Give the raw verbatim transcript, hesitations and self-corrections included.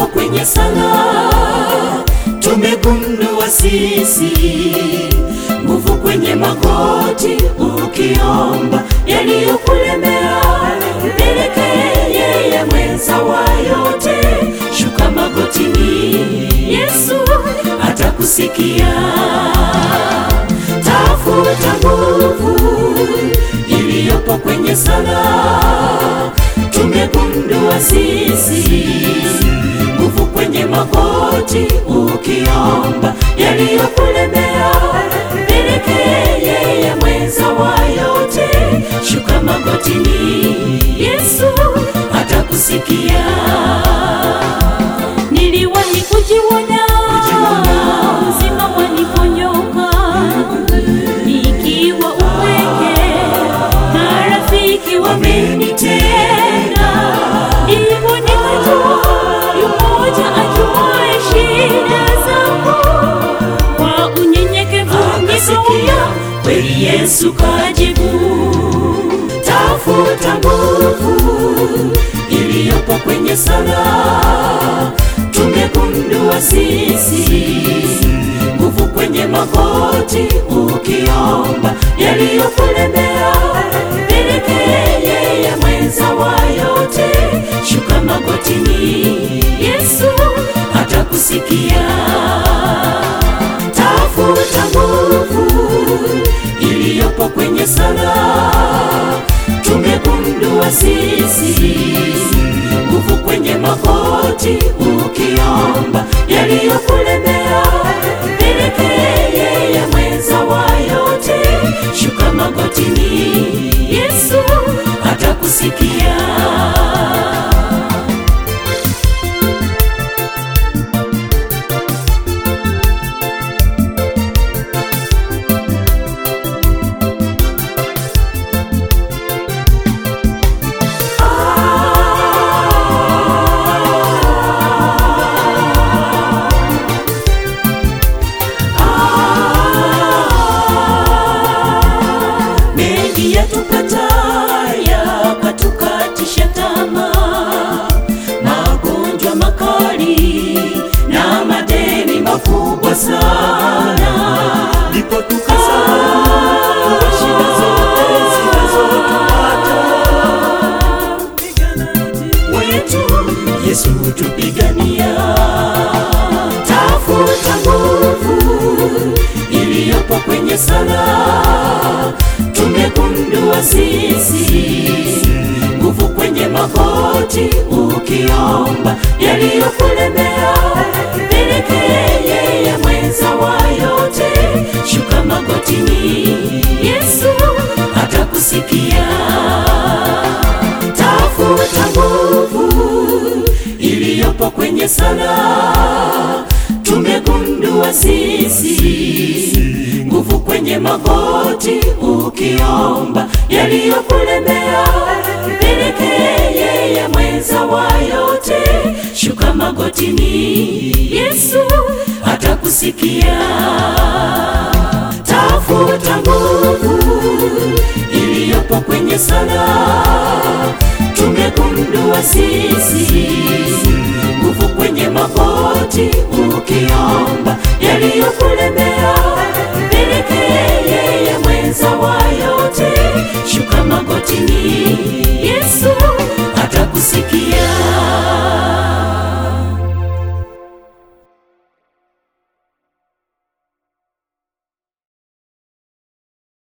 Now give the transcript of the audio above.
kwenye sala tumegundua sisi, nguvu kwenye magoti ukiomba yaliyokulemea, mpeleke yeye mwenza wa yote. Shuka magotini, Yesu atakusikia. Tafuta nguvu iliyopo kwenye sala tumegundua sisi, nguvu kwenye magoti ukiomba yaliyokulemea, mpeleke yeye mwenza wa yote. Shuka magotini, Yesu atakusikia. Niliwahi kujiona uzima waniponyoka, nikiwa upweke na rafiki wamenitenga. Ndipo nikajua yumoja ajuaye shida zangu, kwa unyenyekevu nikaomba, kweli Yesu kajibu. Tafuta nguvu iliyopo kwenye sala tumegundua sisi, nguvu kwenye magoti ukiomba yaliyokulemea, mpeleke yeye mwenza wa yote. Shuka magotini, Yesu atakusikia. Tafuta nguvu iliyopo kwenye sala tumegundua sisi, nguvu kwenye magoti ukiomba yaliyokulemea, mpeleke yeye mwenza wa yote. Shuka magotini, Yesu atakusikia. Kubwa sana, ndipo tukasahau shida zote zinazotupata. Wetu Yesu tupigania. Tafuta nguvu iliyopo kwenye sala tumegundua sisi, nguvu kwenye magoti ukiomba yaliyokulemea, mpeleke yeye mwenza wa yote. Shuka magotini, Yesu atakusikia. Tafuta nguvu iliyopo kwenye sala tumegundua sisi, nguvu kwenye magoti ukiomba yaliyokulemea, mpeleke yeye mwenza wa yote. Shuka magotini, Yesu atakusikia. Tafuta nguvu iliyopo kwenye sala tumegundua sisi, nguvu kwenye magoti ukiomba yaliyokulemea,